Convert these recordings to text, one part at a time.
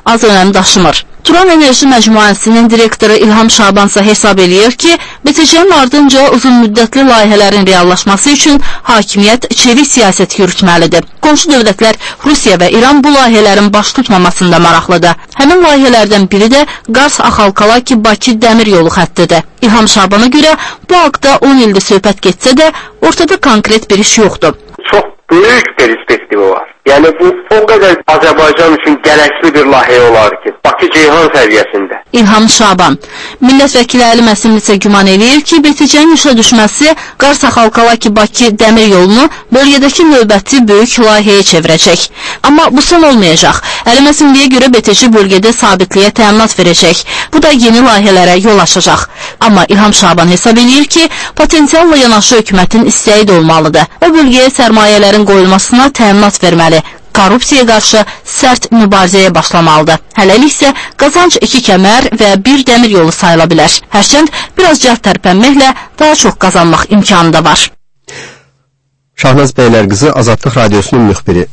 az önəm daşımır. Turan Enerji Məcmuəsinin direktoru İlham Şaban isə hesab eləyir ki, BTC-nin ardınca uzun müddətli layihələrin reallaşması üçün hakimiyyət çevik siyasət yürütməlidir. Qonşu dövlətlər Rusiya və İran bu layihələrin baş tutmamasında maraqlıdır. Həmin layihələrdən biri də Qars-Axalkalaki-Bakı dəmir yolu xəttidir. İlham Şabana görə bu haqda 10 ildir söhbət getsə də ortada konkret bir iş yoxdur. Çox böyük perspektivi var. Yəni bu o qədər Azərbaycan üçün gərəkli bir layihə olar ki, Bakı-Ceyhan səviyyəsində. İlham Şaban. Millət vəkili Əli Məsimli isə güman eləyir ki, BTC-nin işə düşməsi Qars-Axalkalaki-Bakı dəmir yolunu bölgədəki növbəti böyük layihəyə çevirəcək. Amma bu son olmayacaq. Əli Məsimliyə görə BTC bölgədə sabitliyə təminat verəcək. Bu da yeni layihələrə yol açacaq. Amma İlham Şaban hesab eləyir ki, potensialla yanaşı hökumətin istəyi də olmalıdır. O bölgəyə sərmayələrin qoyulmasına təminat verməli. Korrupsiyaya qarşı sərt mübarizəyə başlamalıdır. Hələlik isə qazanc 2 kəmər və 1 dəmir yolu sayıla bilər. Hərçənd biraz cəld tərpənməklə daha çox qazanmaq imkanı da var. Şahnaz Bəylərqızı, Azadlıq Radiosunun müxbiri.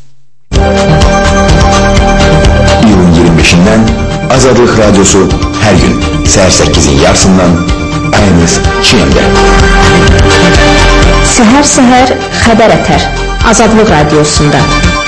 İyulun 25-dən Azadlıq Radiosu hər gün səhər 8-in yarısından ayınız Çiyəndə. Səhər xəbər ətər Azadlıq Radiosunda.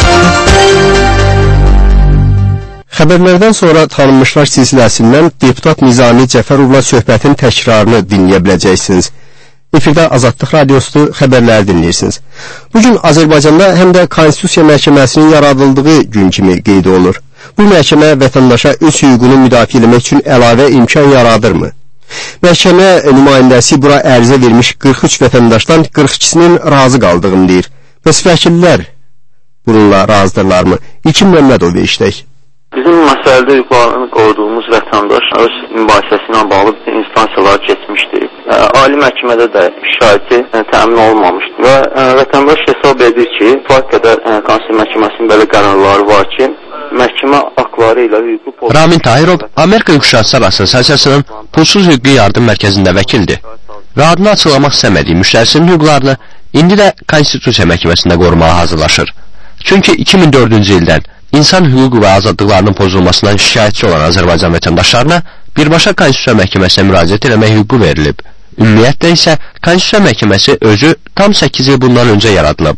Xəbərlərdən sonra tanınmışlar silsiləsindən deputat Nizami Cəfərovla söhbətin təkrarını dinləyə biləcəksiniz. Efirdə Azadlıq Radiosu xəbərləri dinləyirsiniz. Bugün Azərbaycanda həm də Konstitusiya Məhkəməsinin yaradıldığı gün kimi qeyd olunur. Bu məhkəmə vətəndaşa öz hüququnu müdafiə etmək üçün əlavə imkan yaradırmı? Məhkəmə nümayəndəsi bura ərizə vermiş 43 vətəndaşdan 42-sinin razı qaldığını deyir. Bəs vəkillər bununla razıdırlarmı? İlkin Məmmədov işlək. Bizim məsələdə hüquqlarını qoruduğumuz vətəndaş öz mübahisəsi ilə bağlı instansiyalara keçmişdir. Ali məhkəmədə də şahidi təmin olmamışdır və vətəndaş hesab edir ki, fərq qədər Konstitusiya Məhkəməsinin belə qərarları var ki, məhkəmə haqları ilə hüququ... Ramin Tahirov, Amerika Hüquqşünaslar Assosiasiyasının Pulsuz Hüquqi Yardım Mərkəzində vəkildir və adını açıqlamaq istəmədiyi müştərisinin hüquqlarını indi də Konstitusiya Məhkəməsində qorumağa hazırlaşır. Çünki 2004-cü ildən İnsan hüquq və azadlıqlarının pozulmasından şikayətçi olan Azərbaycan vətəndaşlarına birbaşa Konstitusiya Məhkəməsinə müraciət etmək hüququ verilib. Ümumiyyətlə isə Konstitusiya Məhkəməsi özü tam 8 il bundan öncə yaradılıb.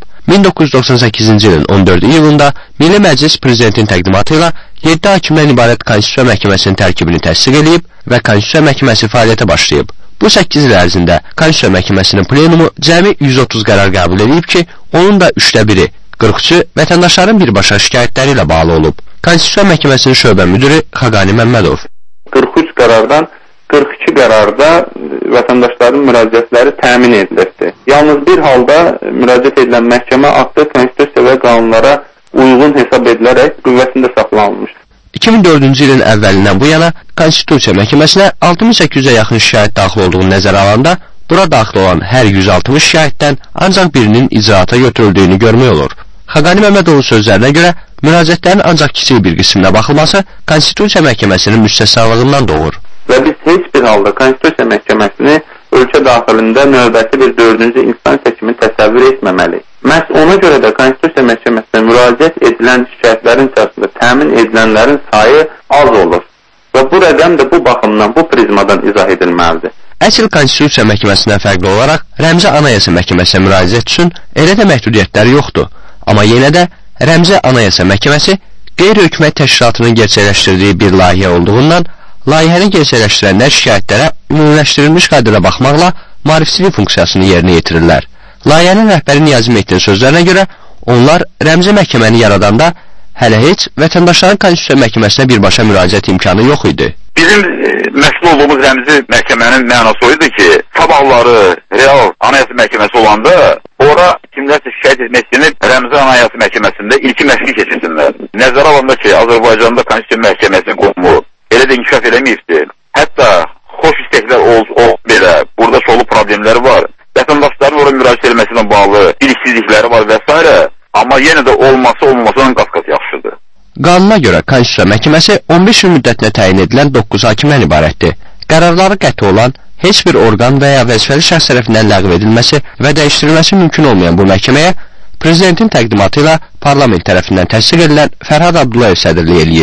1998-ci ilin 14 iyulunda Milli Məclis Prezidentin təqdimatı ilə 7 hakimdən ibarət Konstitusiya Məhkəməsinin tərkibini təsdiq edib və Konstitusiya Məhkəməsi fəaliyyətə başlayıb. Bu 8 il ərzində Konstitusiya Məhkəməsinin plenumu cəmi 130 qərar qəbul edib ki, onun da 1/3 43 vətəndaşların birbaşa şikayətləri ilə bağlı olub. Konstitusiya Məhkəməsinin şöbə müdiri Xaqani Məmmədov. 43 qərardan 42 qərarda vətəndaşların müraciətləri təmin edilirdi. Yalnız bir halda müraciət edilən məhkəmə aktı konstitusiya və qanunlara uyğun hesab edilərək qüvvəsində saxlanılmışdır. 2004-cü ilin əvvəlindən bu yana Konstitusiya Məhkəməsinə 6800-ə yaxın şikayət daxil olduğunu nəzərə alanda, bura daxil olan hər 160 şikayətdən ancaq birinin icraata götürüldüyünü görmək olur. Xaqani Məmmədovun sözlərinə görə, müraciətlərin ancaq kiçik bir qisminə baxılması Konstitusiya Məhkəməsinin müstəsnalığından doğur. Və biz heç bir halda Konstitusiya Məhkəməsini ölkə daxilində növbəti bir 4-cü instansiya kimi təsəvvür etməməli. Məhz ona görə də Konstitusiya Məhkəməsinə müraciət edilən şikayətlərin içərisində təmin edilənlərin sayı az olur. Və bu rəqəm də bu baxımdan, bu prizmadan izah edilməlidir. Əsl Konstitusiya Məhkəməsindən fərqli olaraq, Rəmzi Anayasa Məhkəməsinə müraciət üçün elə də məhdudiyyətləri yoxdur. Amma yenə də Rəmzi Anayasa Məhkəməsi qeyri-hökumət təşkilatının gerçəkləşdirdiyi bir layihə olduğundan, layihəni gerçəkləşdirənlər şikayətlərə ümumiləşdirilmiş qaydada baxmaqla maarifçilik funksiyasını yerinə yetirirlər. Layihənin rəhbəri Niyazi Mehdinin sözlərinə görə, onlar Rəmzi Məhkəməni yaradanda hələ heç vətəndaşların Konstitusiya Məhkəməsinə birbaşa müraciət imkanı yox idi. Bizim məsul olduğumuz Rəmzi Məhkəmənin mənası o idi ki, sabahları real Anayasa Məhkəməsi olanda ora kimlərsə şikayət etmək istəyinib Rəmzi Anayasa Məhkəməsində ilki məşqi keçirsinlər. Nəzərə alanda ki, Azərbaycanda Konstitusiya Məhkəməsinin qonumu elə də inkişaf eləməyibdir. Hətta xoş istəklər olsa belə, burada çoxlu problemləri var. Vətəndaşların ora müraciət etməsinə bağlı biliksizlikləri var və s. Amma yenə də olmasından qat-qat yaxşıdır. Qanuna görə Konstitusiya Məhkəməsi 15 il müddətinə təyin edilən 9 hakimdən ibarətdir. Qərarları qəti olan heç bir orqan və ya vəzifəli şəxs tərəfindən ləğv edilməsi və dəyişdirilməsi mümkün olmayan bu məhkəməyə Prezidentin təqdimatı ilə parlament tərəfindən təsdiq edilən Fərhad Abdullayev sədrlik eləyir.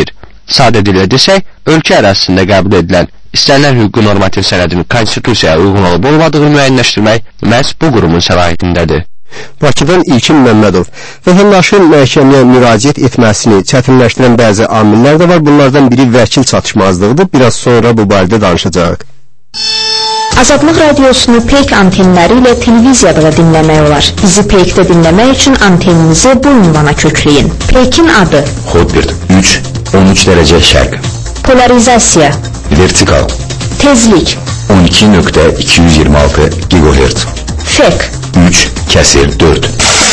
Sadə dillə desək, ölkə ərazisində qəbul edilən istənilən hüquqi normativ sənədin konstitusiyaya uyğun olub olmadığını müəyyənləşdirmək məhz bu qurumun səlahiyyətindədir. Bakıdan İlkin Məmmədov. Vətəndaşın məhkəməyə müraciət etməsini çətinləşdirən bəzi amillər də var. Bunlardan biri vəkil çatışmazlığıdır. Biraz sonra bu barədə danışacağıq. Azadlıq radiosunu Peyk antenləri ilə televiziyada da dinləmək olar. Bizi Peykdə dinləmək üçün anteninizi bu ünvana kökləyin. Peykin adı Hotbird 3, 13 dərəcə şərq. Polarizasiya, Vertikal tezlik, 12.226 GHz. fek, 3/4.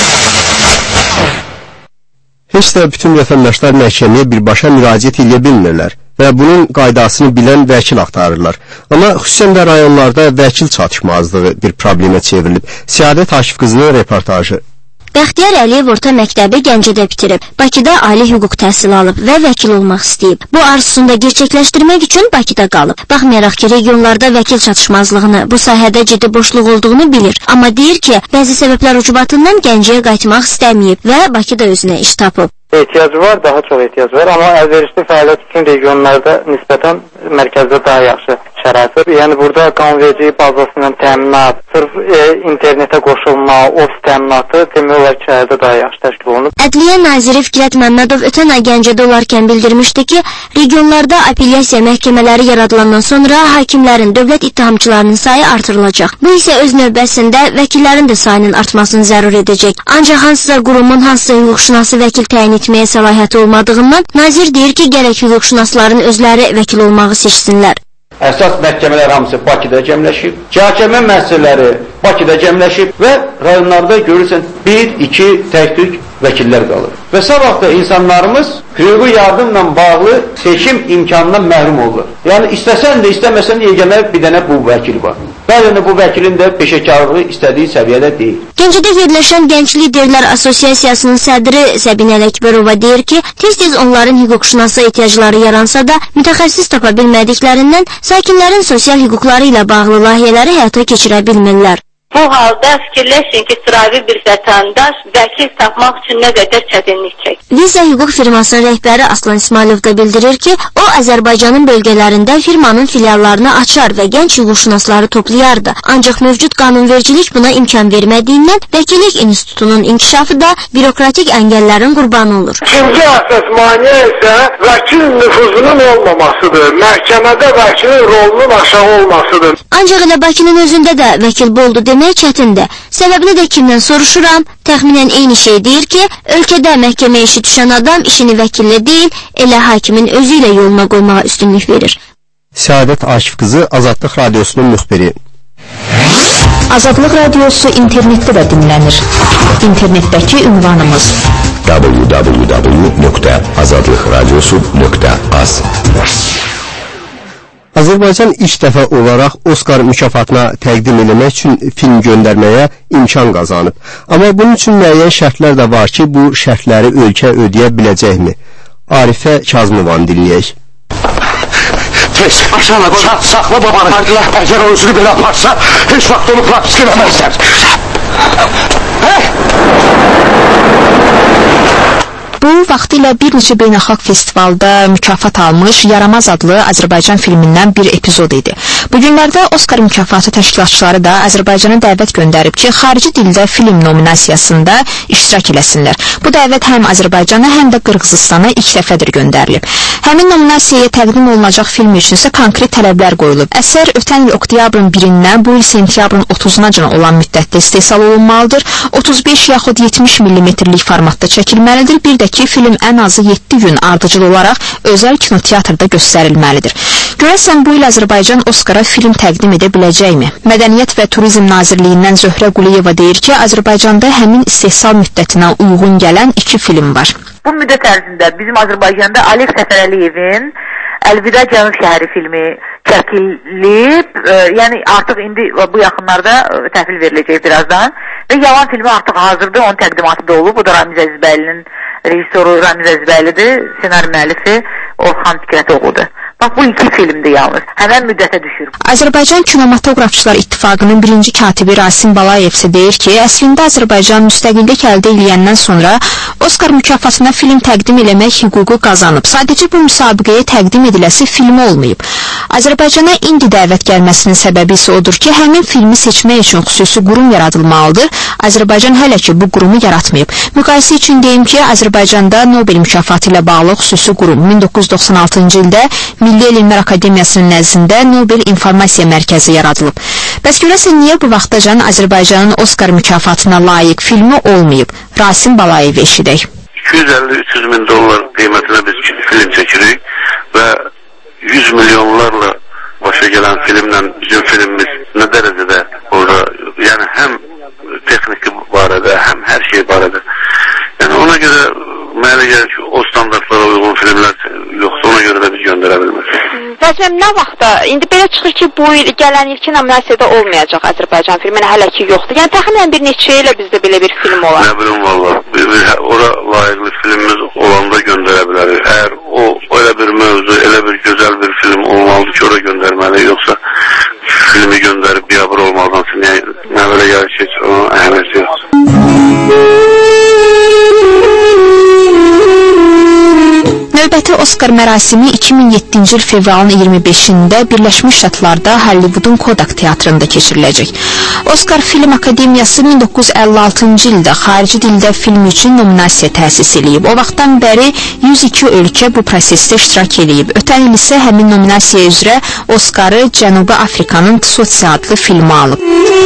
Heç də bütün vətəndaşlar məhkəməyə birbaşa müraciət edə bilmirlər və bunun qaydasını bilən vəkil axtarırlar. Amma xüsusən də rayonlarda vəkil çatışmazlığı bir problemə çevrilib. Səadət Akif qızının reportajı. Bəxtiyar Əliyev orta məktəbi Gəncədə bitirib. Bakıda ali hüquq təhsili alıb və vəkil olmaq istəyib. Bu arzusunu da gerçəkləşdirmək üçün Bakıda qalıb. Baxmayaraq ki, regionlarda vəkil çatışmazlığını, bu sahədə ciddi boşluq olduğunu bilir. Amma deyir ki, bəzi səbəblər ucubatından Gəncəyə qayıtmaq istəməyib və Bakıda özünə iş tapıb. Ehtiyacı var, daha çox ehtiyac var, amma əlverişli fəaliyyət üçün regionlarda nisbətən mərkəzdə daha yaxşı şərait. Yəni burada qanunvericilik bazasından təminat, sırf internetə qoşulma, ofis təminatı demək olar ki, şəhərdə daha yaxşı təşkil olunub. Ədliyyə naziri Fikrət Məmmədov ötən ay Gəncədə olarkən bildirmişdi ki, regionlarda apellyasiya məhkəmələri yaradılandan sonra hakimlərin, dövlət ittihamçılarının sayı artırılacaq. Bu isə öz növbəsində vəkillərin də sayının artmasını zərur edəcək. Ancaq hansısa qurumun hansısa hüquqşünası vəkil təyin etməyə səlahiyyəti olmadığından nazir deyir ki, gərək hüquqşünasların özləri vəkil olmağı seçsinlər. Əsas məhkəmələr hamısı Bakıda cəmləşib, cəhkəmə müəssisələri Bakıda cəmləşib və rayonlarda görürsən 1-2 tək-tük vəkillər qalır. Və sabah da insanlarımız hüquqi yardımla bağlı seçim imkanından məhrum olur. Yəni istəsən də istəməsən də yeganə bir dənə bu vəkil var. Bəzən bu vəkilin də peşəkarlığı istədiyi səviyyədə deyil. Gəncədə yerləşən Gənc Liderlər Assosiasiyasının sədri Səbinə Ələkbərova deyir ki, tez-tez onların hüquqşünası ehtiyacları yaransa da mütəxəssis tapa bilmədiklərindən sakinlərin sosial hüquqları ilə bağlı layihələri həyata keçirə bilmirlər. Bu halda fikirləşin ki, sıravi bir vətəndaş vəkil tapmaq üçün nə qədər çətinlik çəkir. Viza hüquq firmasının rəhbəri Aslan İsmailov da bildirir ki, o Azərbaycanın bölgələrində firmanın filiallarını açar və gənc hüquqşünasları toplayardı. Ancaq mövcud qanunvericilik buna imkan vermədiyindən vəkillik institutunun inkişafı da bürokratik əngəllərin qurbanı olur. İkinci əsas maneə isə vəkil nüfuzunun olmamasıdır. Məhkəmədə vəkilin rolunun aşağı olmasıdır. Ancaq elə Bakının özündə də vəkil boldu demək çətindir. Səbəbini də kimdən soruşuram? Təxminən eyni şey deyir ki, ölkədə məhkəmə işi düşən adam işini vəkillə deyil, elə hakimin özü ilə yoluna qoymağa üstünlük verir. Səadət Akif qızı Azadlıq radiosunun müxbiri. Azadlıq radiosu internetdə də dinlənir. İnternetdəki ünvanımız www.azadlıqradiosu.az. Azərbaycan ilk dəfə olaraq Oskar mükafatına təqdim eləmək üçün film göndərməyə imkan qazanıb. Amma bunun üçün müəyyən şərtlər də var ki, bu şərtləri ölkə ödəyə biləcəkmi? Arifə Kazmovanı dinləyək. Tez, aşağıla qoca, saxla babanı. Əgər o özünü belə aparsa, heç vaxt onu pratisk eləməzsən. Hey! Bu, vaxtilə bir neçə beynəlxalq festivalda mükafat almış Yaramaz adlı Azərbaycan filmindən bir epizod idi. Bugünlərdə Oskar mükafatı təşkilatçıları da Azərbaycana dəvət göndərib ki, xarici dildə film nominasiyasında iştirak eləsinlər. Bu dəvət həm Azərbaycana, həm də Qırğızistana ilk dəfədir göndərilib. Həmin nominasiyaya təqdim olunacaq film üçün isə konkret tələblər qoyulub. Əsər ötən il oktyabrın 1-dən bu il sentyabrın 30-una olan müddətdə istehsal olunmalıdır. 35 yaxud 70 mm-lik formatda çəkilməlidir. Bir də ki, film ən azı 7 gün ardıcıl olaraq özəl kinoteatrda göstərilməlidir. Görəsən bu il Azərbaycan Oskara film təqdim edə biləcəkmi? Mədəniyyət və Turizm Nazirliyindən Zöhrə Quliyeva deyir ki, Azərbaycanda həmin istehsal müddətinə uyğun gələn 2 film var. Bu müddət ərzində bizim Azərbaycanda Alex Səfərəliyevin Əlvida Cənub şəhəri filmi çəkilib, yəni artıq indi bu yaxınlarda təhvil veriləcək birazdan və Yalan filmi artıq hazırdır, onun təqdimatı da olub. Bu da Ramiz Əzizbəyli'nin rejissoru Ramiz Əzizbəylidir, senari müəllifi Orxan Fikrətoğludur. Bax, bu 2 filmdir yalnız. Həmən müddətə düşür. Azərbaycan Kinematografçılar İttifaqının birinci katibi Rasim Balayev isə deyir ki, əslində Azərbaycan müstəqillik əldə ediləyəndən sonra Oskar mükafatına film təqdim eləmək hüququ qazanıb. Sadəcə bu müsabiqəyə təqdim ediləsi film olmayıb. Azərbaycana indi dəvət gəlməsinin səbəbi isə odur ki, həmin filmi seçmək üçün xüsusi qurum yaradılmalıdır. Azərbaycan hələ ki bu qurumu yaratmayıb. Müqayisə üçün deyim ki, Azərbaycanda Nobel mükafatı ilə bağlı xüsusi qurum 1996-cı ildə Milli Elmlər Akademiyasının nəzdində Nobel İnformasiya Mərkəzi yaradılıb. Bəs görəsən niyə bu vaxtacan Azərbaycanın Oskar mükafatına layiq filmi olmayıb? Rasim Balayev eşidək. 250-300 min dollar qiymətinə biz film çəkirik və 100 milyonlarla başa gələn filmlə bizim filmimiz nə dərəcədə orada, yəni həm texniki barədə, həm hər şey barədə. Yəni ona görə mənə gəlir ki, o standartlara uyğun filmlər yoxsa ona görə də biz göndərə bilmərik. Rəsməm, nə vaxtda? İndi belə çıxır ki, bu il, gələn ilki nominasiyada olmayacaq Azərbaycan filmi, hələ ki yoxdur. Yəni təxminən bir neçə ilə bizdə belə bir film olar. Nə bilim valla, ora layiqli filmimiz olanda göndərə bilərik. Əgər o elə bir mövzu, elə bir gözəl bir film olmalıdır ki, ora göndərməli, yoxsa filmi göndərib biabır olmalıdansa, nə belə gəlir ki, onun əhəmiyyəti yoxdur. Növbəti Oskar mərasimi 2007-ci il fevralın 25-də Birləşmiş Ştatlarda Hollywoodun Kodak teatrında keçiriləcək. Oskar Film Akademiyası 1956-cı ildə xarici dildə film üçün nominasiya təsis edib. O vaxtdan bəri 102 ölkə bu prosesdə iştirak edib. Ötən il isə həmin nominasiya üzrə Oskarı Cənubi Afrikanın Tsotsi adlı filmi alıb.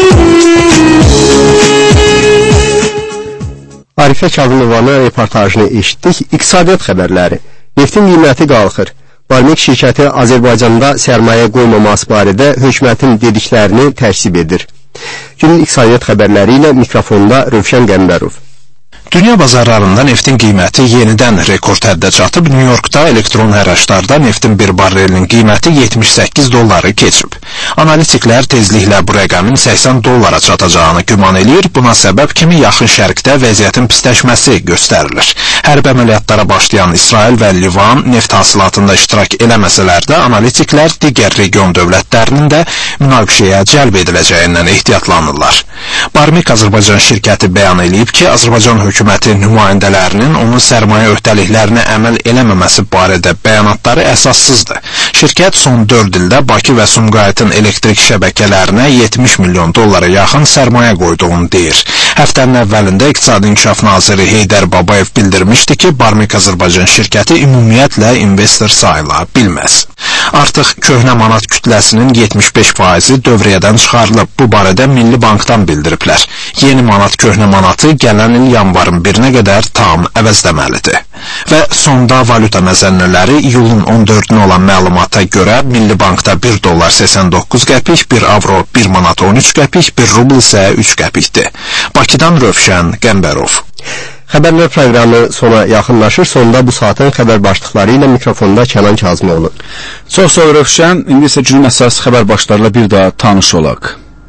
Arifə Kazımovanın reportajını eşitdik. İqtisadiyyat xəbərləri. Neftin qiyməti qalxır. Barmik şirkəti Azərbaycanda sərmayə qoymaması barədə hökumətin dediklərini təksib edir. Günün iqtisadiyyat xəbərləri ilə mikrofonda Rövşən Qəmbərov. Dünya bazarlarında neftin qiyməti yenidən rekord həddə çatıb. New Yorkda elektron hərraçlarda neftin bir barrelinin qiyməti 78 dolları keçib. Analitiklər tezliklə bu rəqəmin 80 dollara çatacağını güman eləyir. Buna səbəb kimi yaxın şərqdə vəziyyətin pisləşməsi göstərilir. Hərbi əməliyyatlara başlayan İsrail və Livan neft hasilatında iştirak eləməsələr də analitiklər digər region dövlətlərinin də münaqişəyə cəlb ediləcəyindən ehtiyatlanırlar. Barmik Azərbaycan şirkəti bəyan eləyib ki, Azərbaycan hökuməti nümayəndələrinin onun sərmayə öhdəliklərinə əməl eləməməsi barədə bəyanatları əsassızdır. Şirkət son 4 ildə Bakı və Sumqayıtın elektrik şəbəkələrinə 70 milyon dollara yaxın sərmayə qoyduğunu deyir. Həftənin əvvəlində İqtisadi İnkişaf naziri Heydər Babayev bildirmişdi ki, Barmik Azərbaycan şirkəti ümumiyyətlə investor sayıla bilməz. Artıq köhnə manat kütləsinin 75%-i dövriyyədən çıxarılıb. Bu barədə Milli Bankdan bildiriblər. Yeni manat köhnə manatı gələn il yanvarın 1-nə qədər tam əvəzləməlidir. Və sonda valyuta məzənələri iyulun 14-nə olan məlumata görə Milli Bankda 1 dollar 89 qəpik, 1 avro 1 manat 13 qəpik, 1 rubl isə 3 qəpikdir. Bakıdan Rövşən Qəmbərov. Xəbərlər proqramı sona yaxınlaşır. Sonda bu saatin xəbər başlıqları ilə mikrofonda Kənan Kazımoğlu. Çox sağ ol Rövşən. İndi isə günün əsas xəbər başlıqlarıyla bir daha tanış olaq.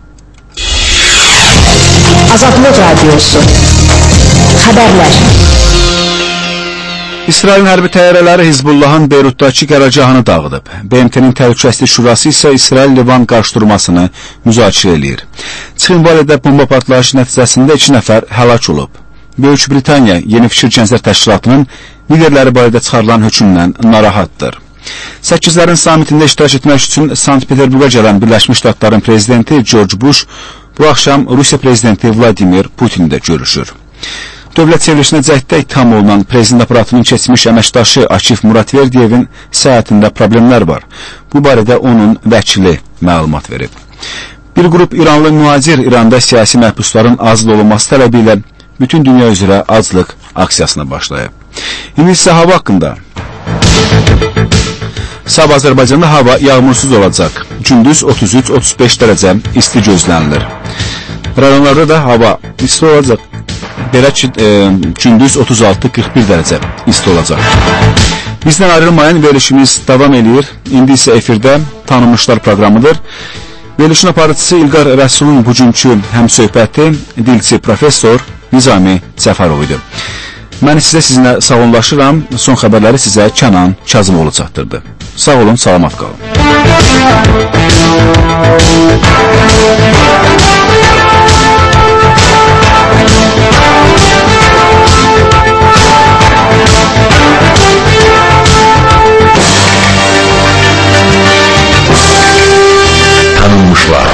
Azadlıq Radiosu. Xəbərlər. İsrailin hərbi təyyarələri Hizbullahın Beyrutdakı qərargahını dağıdıb. BMT-nin Təhlükəsizlik Şurası isə İsrail-Livan qarşıdurmasını müzakirə eləyir. Çxinvalidə bomba partlayışı nəticəsində 2 nəfər həlak olub. Böyük Britaniya Yeni Fikir Gənclər Təşkilatının liderləri barədə çıxarılan hökmdən narahatdır. 8-lərin samitində iştirak etmək üçün Sankt-Peterburqa gələn Birləşmiş Ştatların prezidenti George Bush bu axşam Rusiya prezidenti Vladimir Putin ilə görüşür. Dövlət çevrilişinə cəhddə ittiham olunan prezident aparatının keçmiş əməkdaşı Akif Muratverdiyevin səhhətində problemlər var. Bu barədə onun vəkili məlumat verib. Bir qrup İranlı mühacir İranda siyasi məhbusların azad olunması tələbi ilə bütün dünya üzrə aclıq aksiyasına başlayıb. İndi isə hava haqqında. Sabah Azərbaycanda hava yağmursuz olacaq. Gündüz 33-35 dərəcə isti gözlənilir. Rayonlarda da hava isti olacaq. Belə ki, gündüz 36-41 dərəcə isti olacaq. Bizdən ayrılmayan verilişimiz davam edir. İndi isə efirdə Tanınmışlar proqramıdır. Verilişin aparıcısı İlqar Rəsulun bugünkü həmsöhbəti dilçi professor Nizami Cəfərov idi. Mən sizə sizinlə sağollaşıram. Son xəbərləri sizə Kənan Kazımoğlu çatdırdı. Sağ olun, salamat qalın. Tanınmışlar.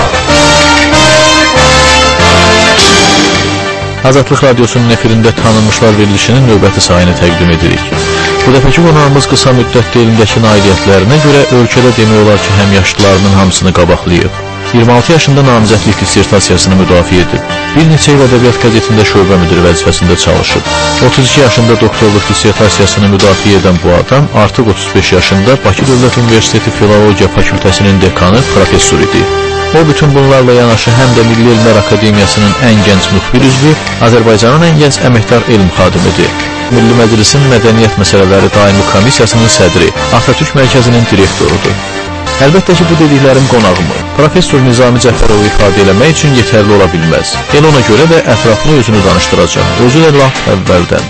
Azadlıq Radiosunun efirində Tanınmışlar verilişinin növbəti sayını təqdim edirik. Bu dəfəki qonağımız qısa müddətdə elmdəki nailiyyətlərinə görə ölkədə demək olar ki, həmyaşıdlarının hamısını qabaqlayıb. 26 yaşında namizədlik dissertasiyasını müdafiə edib. Bir neçə il ədəbiyyat qəzetində şöbə müdiri vəzifəsində çalışıb. 32 yaşında doktorluq dissertasiyasını müdafiə edən bu adam artıq 35 yaşında Bakı Dövlət Universiteti Filologiya Fakültəsinin dekanı, professor idi. O, bütün bunlarla yanaşı həm də Milli Elmlər Akademiyasının ən gənc müxbir üzvü, Azərbaycanın ən gənc əməkdar elm xadimidir. Milli Məclisin Mədəniyyət Məsələləri Daimi Komissiyasının sədri, Atatürk Mərkəzinin direktorudur. Əlbəttə ki, bu dediklərim qonağımı, Professor Nizami Cəfərovu ifadə eləmək üçün yetərli ola bilməz. El ona görə də ətraflı özünü danışdıracaq, özü də laf əvvəldən.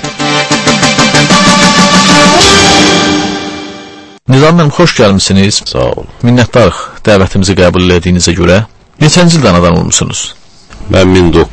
Nizam mənim, xoş gəlmişsiniz. Sağ olun. Minnətdarıq dəvətimizi qəbul ediyinizə görə. Neçənci ildən adam olmuşsunuz? Mən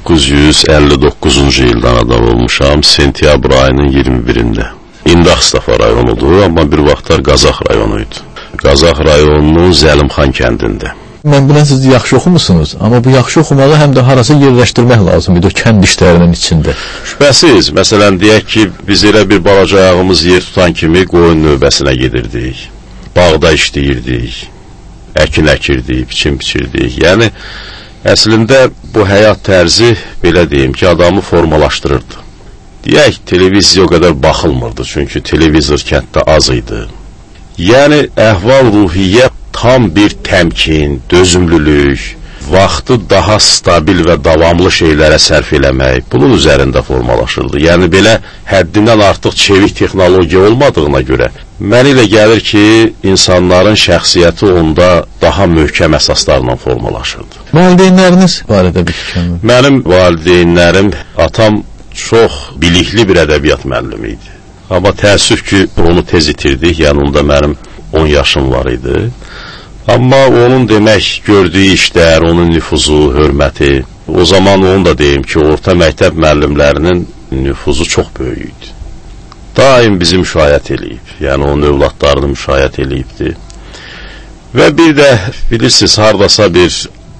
1959-cu ildən adam olmuşam, sentyabr ayının 21-də. İndi Ağstafa rayonudur, amma bir vaxtlar Qazax rayonuydu. Qazax rayonunun Zəlimxan kəndində. Mən bilən siz yaxşı oxumusunuz, amma bu yaxşı oxumağı həm də harasa yerləşdirmək lazım idi o kənd işlərinin içində. Şübhəsiz, məsələn, deyək ki, biz elə bir balaca ayağımız yer tutan kimi qoyun növbəsinə gedirdik, bağda işləyirdik, əkin əkirdik, biçim biçirdik. Yəni, əslində bu həyat tərzi, belə deyim ki, adamı formalaşdırırdı. Deyək, televiziya o qədər baxılmırdı, çünki televizor kənddə az idi. Yəni, əhval-ruhiyyə tam bir təmkin, dözümlülük, vaxtı daha stabil və davamlı şeylərə sərf eləmək, bunun üzərində formalaşırdı. Yəni, belə həddindən artıq çevik texnologiya olmadığına görə, mənə elə gəlir ki, insanların şəxsiyyəti onda daha möhkəm əsaslarla formalaşırdı. Valideynləriniz barədə bir fikrim? Mənim valideynlərim, atam çox bilikli bir ədəbiyyat müəllimi idi. Amma təəssüf ki, onu tez itirdik, yəni onda mənim 10 yaşım var idi. Amma onun demək, gördüyü işlər, onun nüfuzu, hörməti, o zaman onu da deyim ki, orta məktəb müəllimlərinin nüfuzu çox böyük idi. Daim bizi müşayiət eləyib, yəni onun övladlarını müşayiət eləyibdi. Və bir də, bilirsiniz, haradasa bir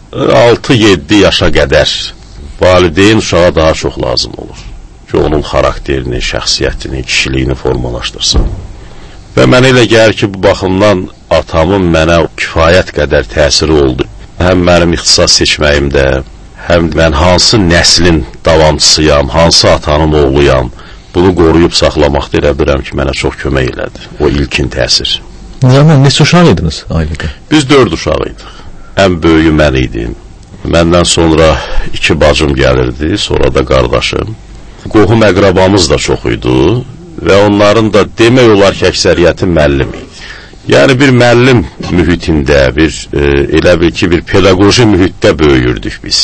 6-7 yaşa qədər valideyn uşağa daha çox lazım olur ki, onun xarakterini, şəxsiyyətini, kişiliyini formalaşdırsın. Və mənə elə gəlir ki, bu baxımdan atamın mənə kifayət qədər təsiri oldu. Həm mənim ixtisas seçməyimdə, həm mən hansı nəslin davamçısıyam, hansı atanın oğluyam, bunu qoruyub saxlamaqda elə bilirəm ki, mənə çox kömək elədi. O ilkin təsir. Nizamən, neçə uşaq idiniz ailədə? Biz 4 uşaq idik. Ən böyüyü mən idim. Məndən sonra 2 bacım gəlirdi, sonra da qardaşım. Qohum əqrabamız da çox idi və onların da demək olar ki, əksəriyyəti müəllim idi. Yəni bir müəllim mühitində, elə bil ki, bir pedaqoji mühitdə böyüyürdük biz.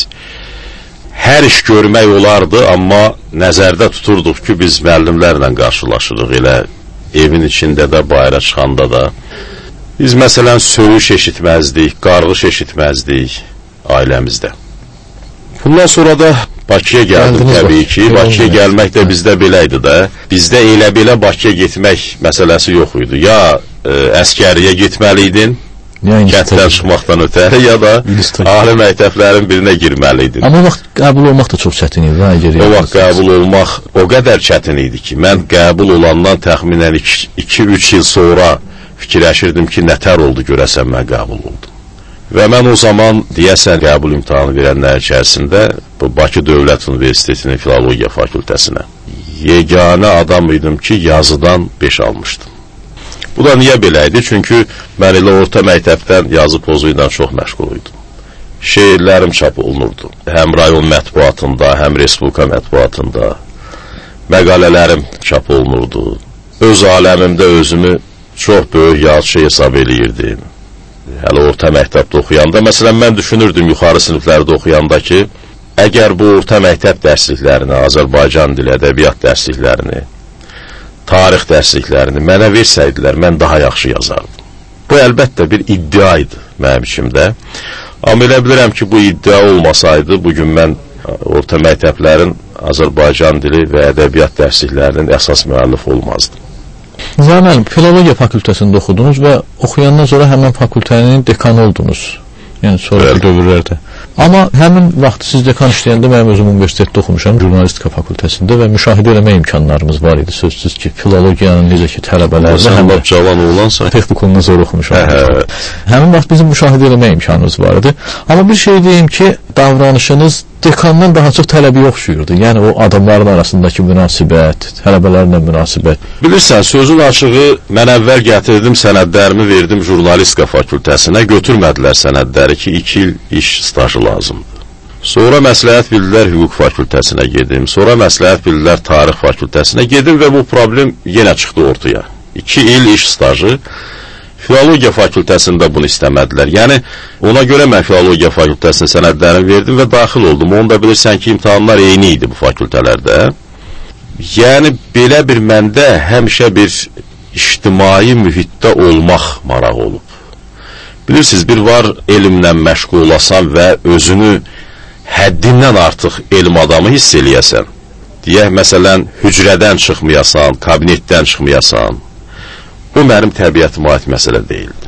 Hər iş görmək olardı, amma nəzərdə tuturduq ki, biz müəllimlərlə qarşılaşırıq, elə evin içində də, bayra çıxanda da. Biz məsələn söyüş eşitməzdik, qarğış eşitməzdik ailəmizdə. Bundan sonra da Bakıya gəldim təbii ki, Bakıya gəlmək də bizdə belə idi də. Bizdə elə belə Bakıya getmək məsələsi yox idi. Ya əskəriyə getməli idin, kənddən çıxmaqdan ötəri, ya da ali məktəblərin birinə girməli idin. Amma o vaxt qəbul olmaq da çox çətin idi. O vaxt qəbul olmaq o qədər çətin idi ki, mən qəbul olandan təxminən 2-3 il sonra fikirləşirdim ki, nətər oldu görəsən mən qəbul oldum. Və mən o zaman, deyəsən, qəbul imtahanı verənlər içərisində Bakı Dövlət Universitetinin Filologiya Fakültəsinə yeganə adam idim ki, yazıdan 5 almışdım. Bu da niyə belə idi? Çünki mən elə orta məktəbdən yazı pozu ilə çox məşğul idim. Şeirlərim çap olunurdu. Həm rayon mətbuatında, həm respublika mətbuatında məqalələrim çap olunurdu. Öz aləmimdə özümü çox böyük yazıçı hesab eləyirdim. Hələ orta məktəbdə oxuyanda, məsələn, mən düşünürdüm yuxarı siniflərdə oxuyanda ki, əgər bu orta məktəb dərsliklərini, Azərbaycan dili, ədəbiyyat dərsliklərini tarix dərsliklərini mənə versəydilər, mən daha yaxşı yazardım. Bu əlbəttə bir iddia idi mənim içimdə. Amma elə bilirəm ki, bu iddia olmasaydı, bugün mən orta məktəblərin Azərbaycan dili və ədəbiyyat dərsliklərinin əsas müəllifi olmazdım. Nizami müəllim, filologiya fakültəsində oxudunuz və oxuyandan sonra həmin fakültənin dekanı oldunuz. Yəni sonraki dövrlərdə. Amma həmin vaxt siz dekan işləyəndə mənim özüm universitetdə oxumuşam, jurnalistika fakültəsində və müşahidə eləmə imkanlarımız var idi. Sözsüz ki, filologiyanın necə ki tələbələrdə sən lap cavan oğlansan. Texnikumdan sonra oxumuşam. Həmin vaxt bizim müşahidə eləmə imkanımız var idi. Amma bir şey deyim ki, davranışınız dekandan daha çox tələbi oxşuyurdu. Yəni o adamların arasındakı münasibət, tələbələrlə münasibət. Bilirsən, sözün açığı, mən əvvəl gətirdim sənədlərimi, verdim jurnalistika fakültəsinə, götürmədilər sənədləri ki, 2 il iş stajı lazımdır. Sonra məsləhət bildilər hüquq fakültəsinə gedim, sonra məsləhət bildilər tarix fakültəsinə gedim və bu problem yenə çıxdı ortaya. 2 il iş stajı. Filologiya fakültəsində bunu istəmədilər. Yəni, ona görə mən filologiya fakültəsinin sənədlərini verdim və daxil oldum. Onu da bilirsən ki, imtahanlar eyni idi bu fakültələrdə. Yəni, belə bir məndə həmişə bir ictimai mühitdə olmaq marağı olub. Bilirsiniz, bir var elmlə məşğul olasan və özünü həddindən artıq elm adamı hiss eləyəsən. Deyək, məsələn, hücrədən çıxmayasan, kabinetdən çıxmayasan. Bu mənim təbiətimə aid məsələ deyildi.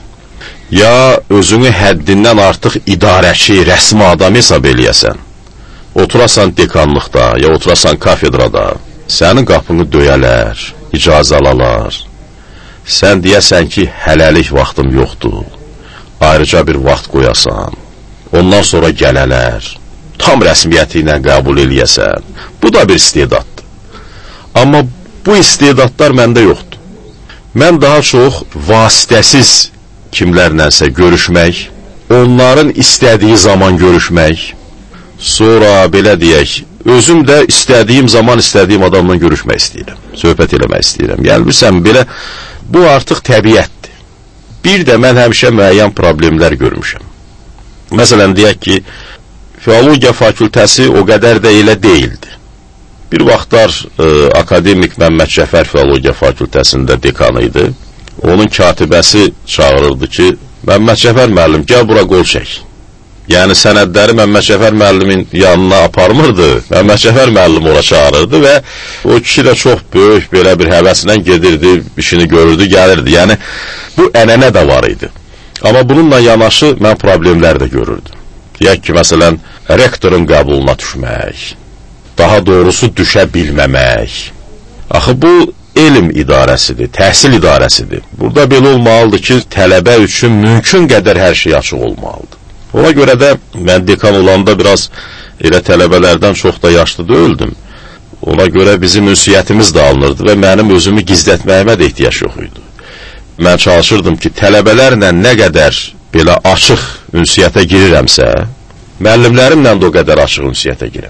Ya özünü həddindən artıq idarəçi, rəsmi adam hesab eləyəsən. Oturasan dekanlıqda, ya oturasan kafedrada, sənin qapını döyələr, icazə alalar. Sən deyəsən ki, hələlik vaxtım yoxdur, ayrıca bir vaxt qoyasan, ondan sonra gələlər, tam rəsmiyyəti ilə qəbul eləyəsən. Bu da bir istedaddır. Amma bu istedadlar məndə yoxdur. Mən daha çox vasitəsiz kimlərlənsə görüşmək, onların istədiyi zaman görüşmək, sonra belə deyək, özüm də istədiyim zaman istədiyim adamla görüşmək istəyirəm, söhbət eləmək istəyirəm. Yəni, bilirsən, belə, bu artıq təbiətdir. Bir də mən həmişə müəyyən problemlər görmüşəm. Məsələn, deyək ki, filologiya fakültəsi o qədər də elə deyildi. Bir vaxtlar akademik Məmməd Cəfər filologiya fakültəsində dekanı idi. Onun katibəsi çağırırdı ki, Məmməd Cəfər müəllim, gəl bura qol çək. Yəni sənədləri Məmməd Cəfər müəllimin yanına aparmırdı. Məmməd Cəfər müəllim ora çağırırdı və o kişi də çox böyük belə bir həvəslə gedirdi, işini görürdü, gəlirdi. Yəni bu ənənə də var idi. Amma bununla yanaşı mən problemlər də görürdüm. Deyək ki, məsələn, rektorun qəbuluna düşmək, daha doğrusu düşə bilməmək. Axı bu elm idarəsidir, təhsil idarəsidir. Burada belə olmalıdır ki, tələbə üçün mümkün qədər hər şey açıq olmalıdır. Ona görə də mən dekan olanda biraz elə tələbələrdən çox da yaşlı deyildim. Ona görə bizim ünsiyyətimiz də alınırdı və mənim özümü gizlətməyimə də ehtiyac yox idi. Mən çalışırdım ki, tələbələrlə nə qədər belə açıq ünsiyyətə girirəmsə, müəllimlərimlə də o qədər açıq ünsiyyətə girim.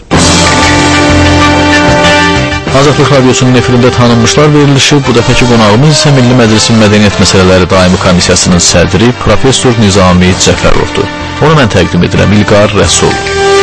Azadlıq Radiosunun efirində tanınmışlar verilişi, bu dəfəki qonağımız isə Milli Məclisin Mədəniyyət Məsələləri Daimi Komissiyasının sədri Professor Nizami Cəfərovdur. Onu mən təqdim edirəm, İlqar Rəsul.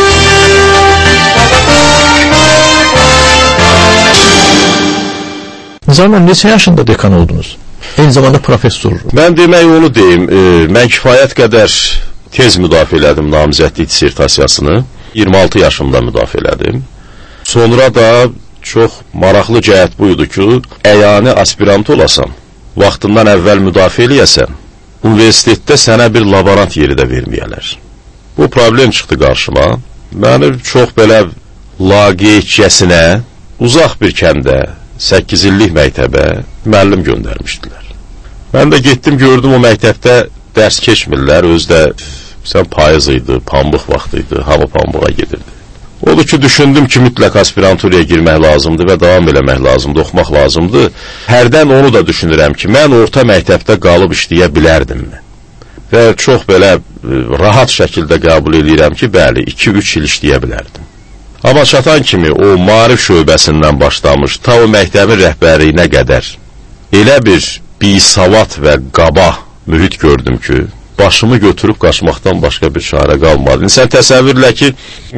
Nizami, neçə yaşında dekan oldunuz? Eyni zamanda professor. Mən demək onu deyim, mən kifayət qədər tez müdafiə elədim namizədlik dissertasiyasını. 26 yaşımda müdafiə elədim. Sonra da çox maraqlı cəhət buydu ki, əyani aspirant olasan, vaxtından əvvəl müdafiə eləyəsən, universitetdə sənə bir laborant yeri də verməyələr. Bu problem çıxdı qarşıma. Məni çox belə laqeydcəsinə, uzaq bir kəndə, 8 illik məktəbə müəllim göndərmişdilər. Mən də getdim, gördüm o məktəbdə dərs keçmirlər, özdə payız idi, pambıq vaxtı idi, hamı pambığa gedirdi. Odur ki, düşündüm ki, mütləq aspiranturaya girmək lazımdır və davam eləmək lazımdır, oxumaq lazımdır. Hərdən onu da düşünürəm ki, mən orta məktəbdə qalıb işləyə bilərdimmi? Və çox belə rahat şəkildə qəbul edirəm ki, bəli, 2-3 il işləyə bilərdim. Amma çatan kimi o maarif şöbəsindən başlamış, ta o məktəbin rəhbərliyinə qədər elə bir bisavad və qaba mühit gördüm ki, başımı götürüb qaçmaqdan başqa bir çarə qalmadı. Sən təsəvvürlə ki,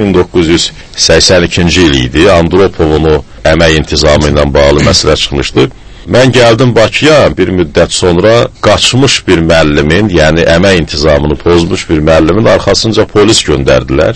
1982-ci il idi, Andropovun o əmək intizamı ilə bağlı məsələ çıxmışdı. Mən gəldim Bakıya, bir müddət sonra qaçmış bir müəllimin, yəni əmək intizamını pozmuş bir müəllimin arxasınca polis göndərdilər.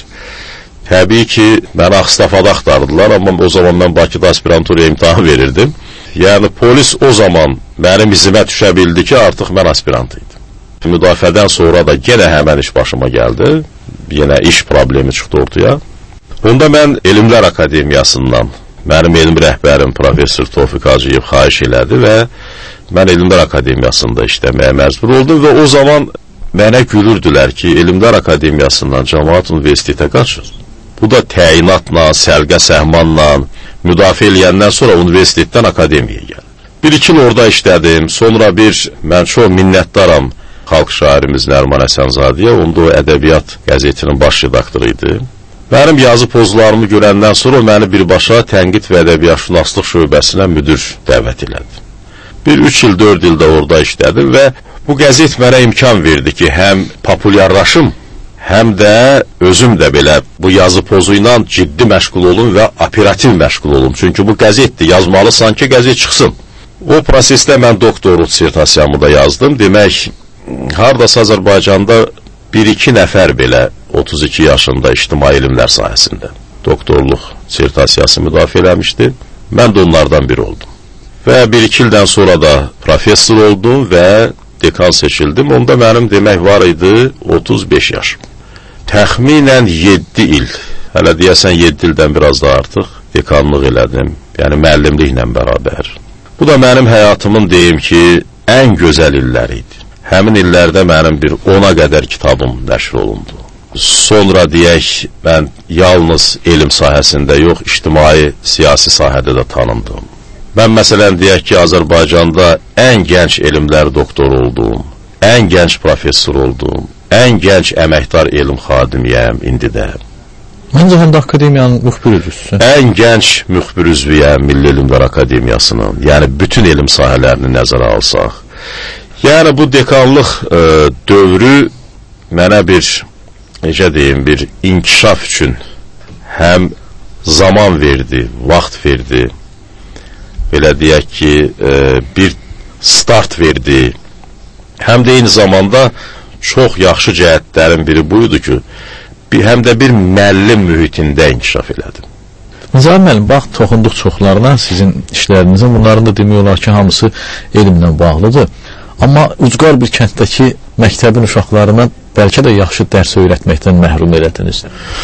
Təbii ki, məni Ağstafada axtardılar, amma o zaman mən Bakıda aspirantura imtahan verirdim. Yəni, polis o zaman mənim izimə düşə bildi ki, artıq mən aspirant idim. Müdafiədən sonra da yenə həmən iş başıma gəldi. Yenə iş problemi çıxdı ortaya. Onda mən Elmlər Akademiyasından, mənim elm rəhbərim Profesör Tofiq Hacıyev xahiş elədi və mən Elmlər Akademiyasında işləməyə məcbur oldum və o zaman mənə gülürdülər ki, Elmlər Akademiyasından Cəmaət Universitetə qaçır. Bu da təyinatla, səlqə səhmanla, müdafiə eləyəndən sonra universitetdən akademiyaya gəlir. 1-2 il orada işlədim, sonra mən çox minnətdaram xalq şairimiz Nərman Əsənzadiyə, onda o ədəbiyyat qəzetinin baş redaktoru idi. Mənim yazı pozlarımı görəndən sonra o məni birbaşa tənqid və ədəbiyyatşünaslıq şöbəsinə müdür dəvət elədi. 3 il, 4 ildə orada işlədim və bu qəzet mənə imkan verdi ki, həm populyarlaşım, həm də özüm də belə bu yazı pozu ilə ciddi məşğul olum və operativ məşğul olum. Çünki bu qəzetdir, yazmalısan ki, qəzet çıxsın. O prosesdə mən doktorluq dissertasiyamı da yazdım. Demək, hardasa Azərbaycanda 1-2 nəfər belə 32 yaşında ictimai elmlər sahəsində doktorluq dissertasiyası müdafiə eləmişdi. Mən də onlardan biri oldum. Və 1-2 ildən sonra da professor oldum və dekan seçildim. Onda mənim demək var idi 35 yaş. Təxminən 7 il, hələ deyəsən 7 ildən biraz da artıq dekanlıq elədim. Yəni müəllimliklə bərabər. Bu da mənim həyatımın deyim ki, ən gözəl illəri idi. Həmin illərdə mənim bir 10-a qədər kitabım nəşr olundu. Sonra deyək, mən yalnız elm sahəsində yox, ictimai, siyasi sahədə də tanındım. Mən məsələn deyək ki, Azərbaycanda ən gənc elmlər doktoru oldum, ən gənc professor oldum, ən gənc əməkdar elm xadimiyəm indi də. Məncə həm də akademiyanın müxbir üzvüsün. Ən gənc müxbir üzvüyəm Milli Elmlər Akademiyasının, yəni bütün elm sahələrini nəzərə alsaq. Yəni bu dekanlıq dövrü mənə necə deyim, bir inkişaf üçün həm zaman verdi, vaxt verdi, belə deyək ki, bir start verdi, həm də eyni zamanda çox yaxşı cəhətlərin biri buydu ki, həm də bir müəllim mühitində inkişaf elədim. Nizam müəllim, bax, toxunduq çoxlarına sizin işlərinizin, bunların da demək olar ki, hamısı elmlə bağlıdır. Amma ucqar bir kənddəki məktəbin uşaqlarına bəlkə də yaxşı dərs öyrətməkdən məhrum elədiniz.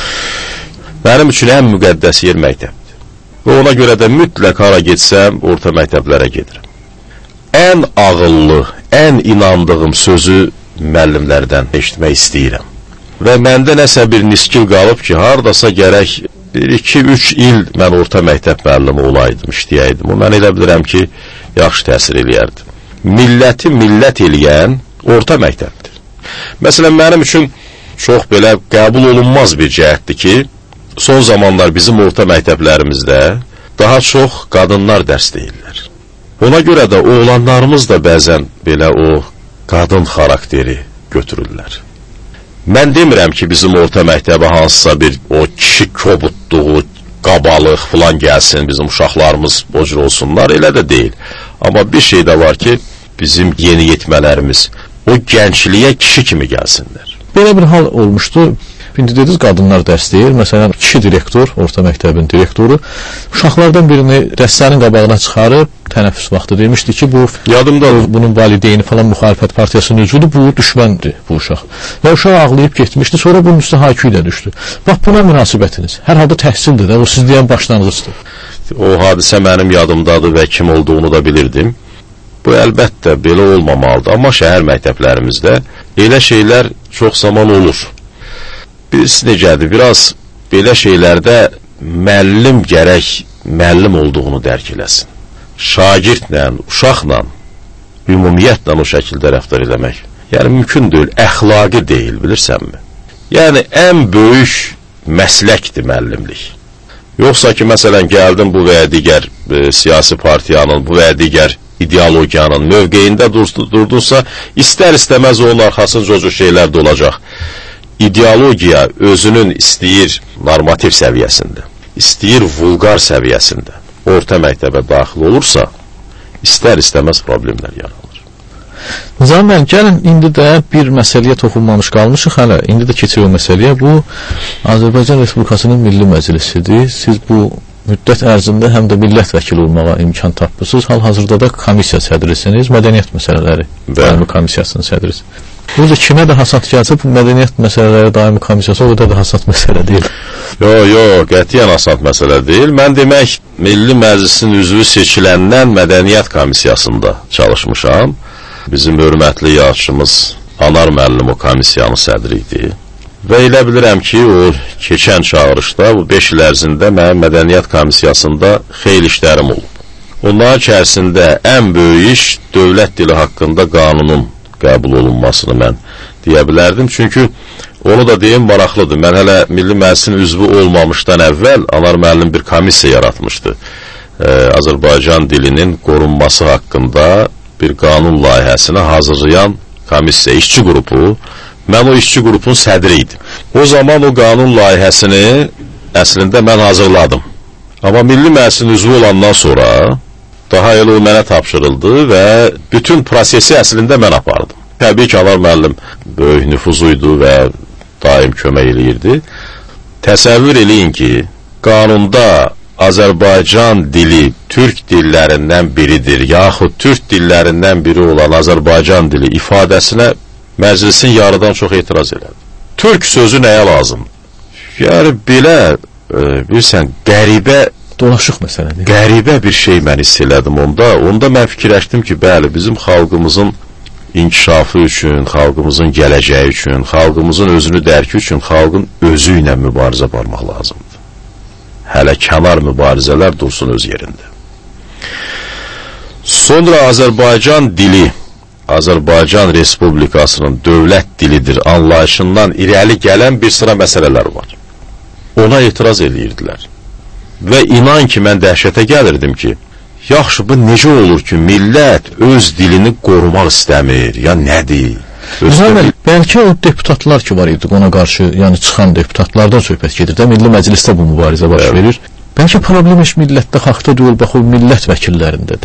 Mənim üçün ən müqəddəs yer məktəbdir. Və ona görə də mütləq hara getsəm, orta məktəblərə gedirəm. Ən ağıllı, ən inandığım sözü müəllimlərdən eşitmək istəyirəm. Və məndə nəsə bir niskil qalıb ki, hardasa gərək 1-2-3 il mən orta məktəb müəllimi olaydım, işləyəydim. O mən elə bilirəm ki, yaxşı təsir eləyərdi. Milləti millət eləyən orta məktəbdir. Məsələn, mənim üçün çox belə qəbul olunmaz bir cəhətdir ki, son zamanlar bizim orta məktəblərimizdə daha çox qadınlar dərs deyirlər. Ona görə də oğlanlarımız da bəzən belə o qadın xarakteri götürürlər. Mən demirəm ki, bizim orta məktəbə hansısa bir o kişi kobudluğu, qabalıq filan gəlsin, bizim uşaqlarımız o cür olsunlar, elə də deyil. Amma bir şey də var ki, bizim yeni yetmələrimiz o gəncliyə kişi kimi gəlsinlər. Belə bir hal olmuşdu. İndi dediniz, qadınlar dərs deyir. Məsələn, kişi direktor, orta məktəbin direktoru uşaqlardan birini dərslərin qabağına çıxarıb tənəffüs vaxtı demişdi ki, bunun valideyni falan müxalifət partiyasının üzvüdür, bu düşməndir bu uşaq. Və uşaq ağlayıb getmişdi, sonra bunun üstə hayküy də düşdü. Bax, buna münasibətiniz. Hər halda təhsildir də, o siz deyən başlanğıcdır. O hadisə mənim yadımdadır və kim olduğunu da bilirdim. Bu əlbəttə belə olmamalıdır, amma şəhər məktəblərimizdə elə şeylər çox zaman olur. Biz necədir, biraz belə şeylərdə müəllim gərək müəllim olduğunu dərk eləsin. Şagirdlə, uşaqla, ümumiyyətlə o şəkildə rəftar eləmək. Yəni, mümkün deyil, əxlaqi deyil, bilirsənmi? Yəni, ən böyük məsləkdir müəllimlik. Yoxsa ki, məsələn, gəldim bu və ya digər siyasi partiyanın, bu və ya digər ideologiyanın mövqeyində durdursa, istər-istəməz onun arxasınca o şeylər də olacaq. İdeologiya özünün istəyir normativ səviyyəsində, istəyir vulqar səviyyəsində, orta məktəbə daxil olursa, istər-istəməz problemlər yaranır. Nizam müəllim, gəlin indi də bir məsələyə toxunmamış qalmışıq hələ. İndi də keçir o məsələyə. Bu Azərbaycan Respublikasının Milli Məclisidir. Siz bu müddət ərzində həm də millət vəkili olmağa imkan tapmışsınız. Hal-hazırda da komissiya sədrisiniz, mədəniyyət məsələləri daimi komissiyasının sədrisiniz. Burada kimə də hasad gəlsə, bu mədəniyyət məsələləri daimi komissiyası o da hasad məsələ deyil. Yox, qətiyyən hasad məsələ deyil. Mən demək, Milli Məclisin üzvü seçiləndən mədəniyyət komissiyasında çalışmışam. Bizim hörmətli yazıçımız Anar müəllim o komissiyanın sədri idi. Və elə bilirəm ki, o keçən çağırışda, bu 5 il ərzində mənim mədəniyyət komissiyasında xeyli işlərim olub. Onların içərisində ən böyük iş dövlət dili haqqında qanunun qəbul olunmasını mən deyə bilərdim. Çünki onu da deyim, maraqlıdır. Mən hələ Milli Məclisin üzvü olmamışdan əvvəl Anar müəllim bir komissiya yaratmışdı. Azərbaycan dilinin qorunması haqqında bir qanun layihəsini hazırlayan komissiya, işçi qrupu. Mən o işçi qrupun sədri idim. O zaman o qanun layihəsini əslində mən hazırladım. Amma Milli Məclisin üzvü olandan sonra daha elə o mənə tapşırıldı və bütün prosesi əslində mən apardım. Təbii ki, Anar müəllim böyük nüfuzuydu və daim kömək eləyirdi. Təsəvvür eləyin ki, qanunda Azərbaycan dili türk dillərindən biridir, yaxud türk dillərindən biri olan Azərbaycan dili ifadəsinə məclisin yarıdan çox etiraz elədi. Türk sözü nəyə lazım? Yəni, belə, bilirsən, qəribə, dolaşıq məsələdir. Qəribə bir şey mən hiss elədim onda. Onda mən fikirləşdim ki, bəli, bizim xalqımızın inkişafı üçün, xalqımızın gələcəyi üçün, xalqımızın özünü dərki üçün xalqın özü ilə mübarizə aparmaq lazımdır. Hələ kənar mübarizələr dursun öz yerində. Sonra Azərbaycan dili, Azərbaycan Respublikasının dövlət dilidir anlayışından irəli gələn bir sıra məsələlər var. Ona etiraz edirdilər. Və inan ki, mən dəhşətə gəlirdim ki, yaxşı, bu necə olur ki, millət öz dilini qorumaq istəmir, ya nədir? Bəlkə o deputatlar ki var idi, ona qarşı, yəni çıxan deputatlardan söhbət gedir də, Milli Məclisdə bu mübarizə baş verir. Bəlkə problem heç millətdə, xalqda deyil, bax o millət vəkillərindədir.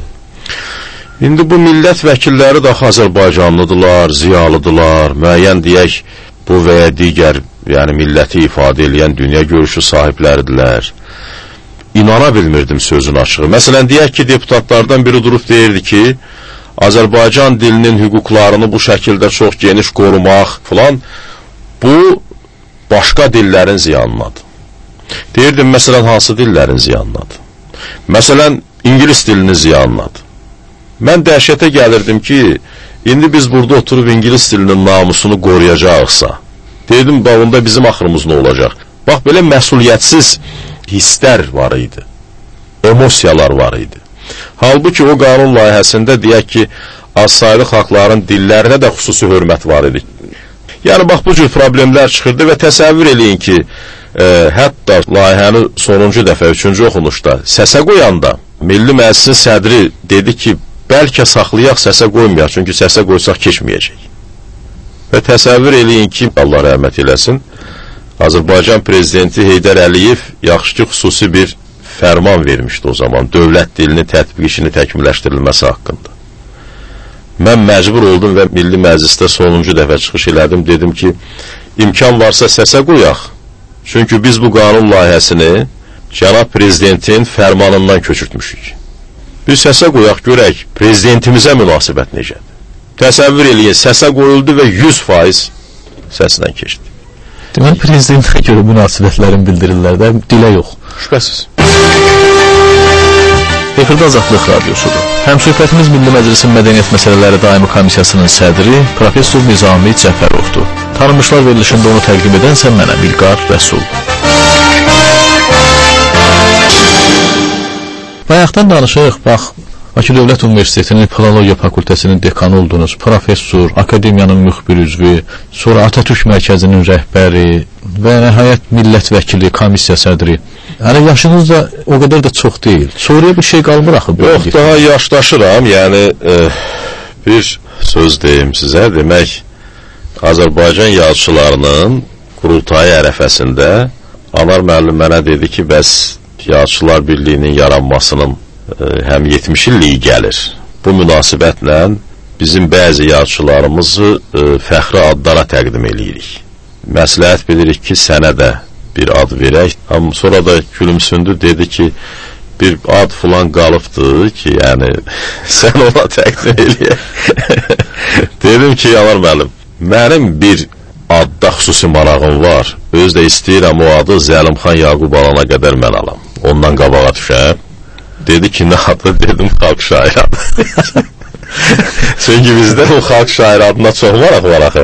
İndi bu millət vəkilləri də Azərbaycanlıdırlar, ziyalıdırlar, müəyyən deyək, bu və ya digər, yəni milləti ifadə edən dünya görüşü sahibləridirlər. İnana bilmirdim sözün açığı. Məsələn, deyək ki, deputatlardan biri durub deyirdi ki, Azərbaycan dilinin hüquqlarını bu şəkildə çox geniş qorumaq filan, bu başqa dillərin ziyanınadır. Deyirdim, məsələn, hansı dillərin ziyanınadır? Məsələn, İngilis dilinin ziyanınadır. Mən dəhşətə gəlirdim ki, indi biz burada oturub İngilis dilinin namusunu qoruyacaqsa, deyirdim, onda bizim axırımız nə olacaq? Bax, belə məsuliyyətsiz hisslər var idi, emosiyalar var idi. Halbuki o qanun layihəsində deyək ki, azsaylı xalqların dillərinə də xüsusi hörmət var idi. Yəni, bax, bu cür problemlər çıxırdı və təsəvvür eləyin ki, hətta layihəni sonuncu dəfə, 3-cü oxunuşda səsə qoyanda, Milli Məclisin sədri dedi ki, bəlkə saxlayaq, səsə qoymayaq, çünki səsə qoysaq keçməyəcək. Və təsəvvür eləyin ki, Allah rəhmət eləsin, Azərbaycan prezidenti Heydər Əliyev yaxşı ki, xüsusi bir fərman vermişdi o zaman, dövlət dilini tətbiq işini təkmilləşdirilməsi haqqında. Mən məcbur oldum və Milli Məclisdə sonuncu dəfə çıxış elədim, dedim ki, imkan varsa səsə qoyaq. Çünki biz bu qanun layihəsini cənab prezidentin fərmanından köçürtmüşük. Biz səsə qoyaq, görək, prezidentimizə münasibət necədir. Təsəvvür eləyin, səsə qoyuldu və 100% səslə keçdi. Deməli, prezidentə görə münasibətlərin bildirirlər də, dilə yox. Şübhəsiz. Efirdə Azadlıq Radiosudur. Həmsöhbətimiz Milli Məclisin Mədəniyyət Məsələləri Daimi Komissiyasının sədri Professor Nizami Cəfərovdur. Tanınmışlar verilişində onu təqdim edənsə mənəm İlqar Rəsul. Bayaqdan danışıq, bax, Bakı Dövlət Universitetinin Filologiya Fakültəsinin dekanı oldunuz, professor, akademiyanın müxbir üzvü, sonra Atatürk Mərkəzinin rəhbəri və nəhayət millət vəkili, komissiya sədri. Yəni yaşınız da o qədər də çox deyil. Sonraya bir şey qalmır axı. Yox, daha yaşlaşıram. Yəni bir söz deyim sizə. Demək, Azərbaycan yazıçılarının qurultayı ərəfəsində Anar müəllim mənə dedi ki, bəs Yazıçılar Birliyinin yaranmasının həm 70 illiyi gəlir. Bu münasibətlə bizim bəzi yazıçılarımızı fəxri adlara təqdim edirik. Məsləhət bilirik ki, sənə də bir ad verək. Amma sonra da gülümsündü, dedi ki, bir ad filan qalıbdır ki, yəni sən ona təqdim eləyək. Dedim ki, Anar müəllim, mənim bir adda xüsusi marağım var. Öz də istəyirəm o adı Zəlimxan Yaqub alana qədər mən alam. Ondan qabağa düşəm. Dedi ki, nə adı? Dedim, xalq şairi adı. Çünki bizdə o xalq şairi adına çox maraq var axı.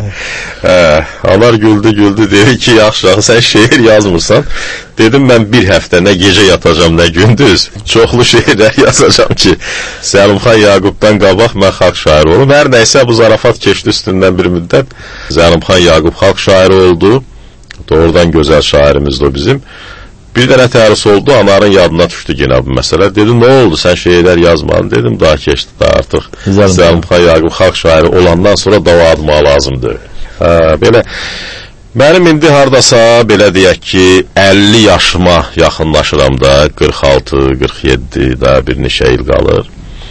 Anar güldü, dedi ki, yaxşı, sən şeir yazmırsan. Dedim, mən bir həftə nə gecə yatacam, nə gündüz. Çoxlu şeirlər yazacam ki, Zəlimxan Yaqubdan qabaq mən xalq şairi olum. Hər nəysə, bu zarafat keçdi üstündən bir müddət. Zəlimxan Yaqub xalq şairi oldu. Doğrudan gözəl şairimizdir o bizim. Bir dənə tərus oldu, Anarın yadına düşdü yenə bu məsələ. Dedim, nə oldu, sən şeirlər yazmadın? Dedim, daha keçdi, daha artıq. Zəlimxan Yaqub xalq şairi olandan sonra dava admaq lazımdır. Belə, mənim indi haradasa, belə deyək ki, 50 yaşıma yaxınlaşıram da, 46, 47, daha bir neçə il qalır.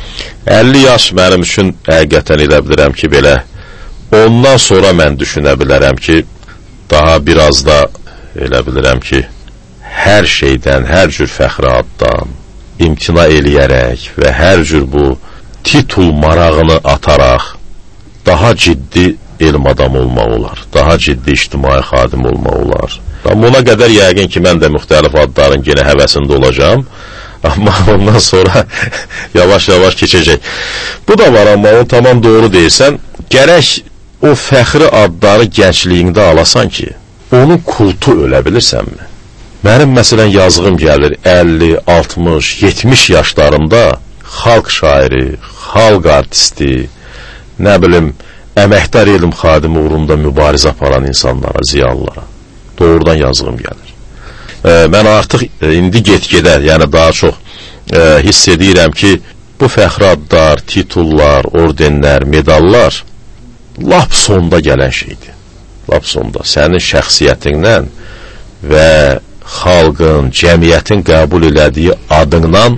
50 yaş mənim üçün həqiqətən elə bilirəm ki, belə, ondan sonra mən düşünə bilərəm ki, daha biraz da elə bilirəm ki, hər şeydən, hər cür fəxri addan imtina eləyərək və hər cür bu titul marağını ataraq daha ciddi elm adam olmaq olar, daha ciddi ictimai xadim olmaq olar. Amma ona qədər yəqin ki, mən də müxtəlif adların yenə həvəsində olacam, amma ondan sonra yavaş-yavaş keçəcək. Bu da var, amma onu tamam doğru deyirsən, gərək o fəxri adları gəncliyində alasan ki, onun kultu ölə bilirsənmi? Mənim məsələn yazığım gəlir 50, 60, 70 yaşlarında xalq şairi, xalq artisti, nə bilim, əməkdar elm xadimi uğrunda mübarizə aparan insanlara, ziyalılara. Doğrudan yazığım gəlir. Mən artıq indi get-gedə, yəni daha çox hiss edirəm ki, bu fəxri adlar, titullar, ordenlər, medallar lap sonda gələn şeydir. Lap sonda. Sənin şəxsiyyətindən və xalqın, cəmiyyətin qəbul elədiyi adından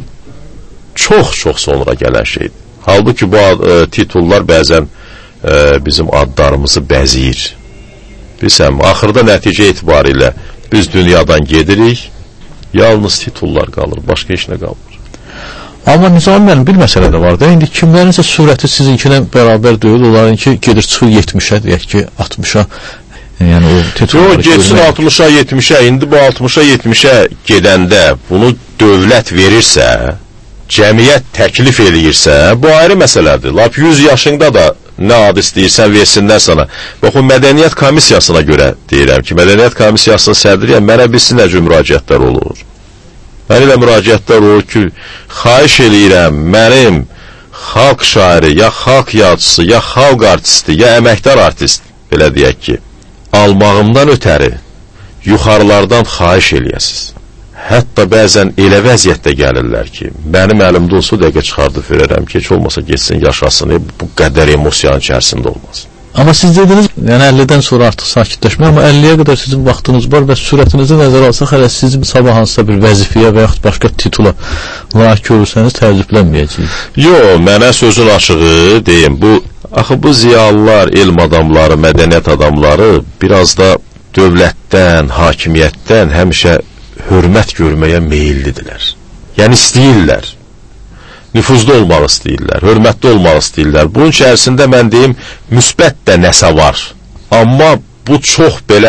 çox-çox sonra gələn şeydir. Halbuki bu titullar bəzən bizim adlarımızı bəziyir. Bilsəm, axırda nəticə etibarilə biz dünyadan gedirik, yalnız titullar qalır, başqa heç nə qalmır. Amma Nizami mənim bir məsələ də var da, indi kimlərinsə surəti sizinkinə bərabər deyil, onlarınki gedir çıxır 70-ə, deyək ki, 60-a. Yəni o titulları geçsin 60-a 70-ə, indi bu 60-a 70-ə gedəndə bunu dövlət verirsə, cəmiyyət təklif eləyirsə, bu ayrı məsələdir. Lap 100 yaşında da nə ad istəyirsən versinlər sana. Bax, o mədəniyyət komissiyasına görə deyirəm ki, mədəniyyət komissiyasının sədriyəm, mənə bilsin necə müraciətlər olur. Mən elə müraciətlər olur ki, xahiş eləyirəm, mənim xalq şairi, ya xalq yazıcısı, ya xalq artisti, ya əməkdar artist, belə deyək ki, almağımdan ötəri yuxarılardan xahiş eləyəsiz. Hətta bəzən elə vəziyyətdə gəlirlər ki, mənim əlimdə olsa dəqiqə çıxardıb verərəm ki, heç olmasa geçsin, yaşasın, bu qədər emosiyanın içərisində olmaz. Amma siz dediniz, yəni 50-dən sonra artıq sakitləşmə, amma 50-yə qədər sizin vaxtınız var və sürətinizi nəzərə alsaq, hələ sizin sabah hansısa bir vəzifəyə və yaxud başqa titula layiq görürsəniz təəccüblənməyəcəyik. Yox, mənə sözün açığı deyim, axı bu ziyalılar, elm adamları, mədəniyyət adamları biraz da dövlətdən, hakimiyyətdən həmişə hörmət görməyə meyillidirlər. Yəni istəyirlər. Nüfuzlu olmaq istəyirlər, hörmətli olmaq istəyirlər. Bunun içərisində mən deyim, müsbət də nəsə var. Amma bu çox belə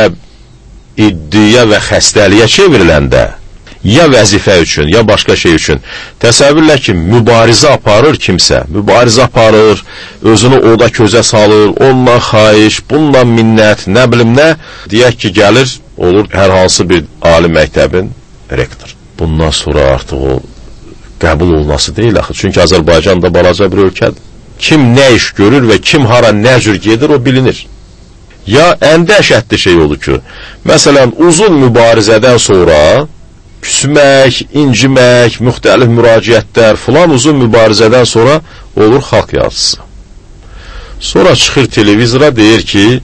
iddiya və xəstəliyə çevriləndə, ya vəzifə üçün, ya başqa şey üçün, təsəvvürlə ki, mübarizə aparır kimsə, mübarizə aparır, özünü oda közə salır, onunla xahiş, bununla minnət, nə bilim nə, deyək ki, gəlir, olur hər hansı bir ali məktəbin rektor. Bundan sonra artıq o qəbul olunması deyil axı. Çünki Azərbaycan da balaca bir ölkədir. Kim nə iş görür və kim hara nə cür gedir, o bilinir. Ya ən dəhşətli şey olur ki, məsələn, uzun mübarizədən sonra küsmək, incimək, müxtəlif müraciətlər filan uzun mübarizədən sonra olur xalq yazısı. Sonra çıxır televizora deyir ki,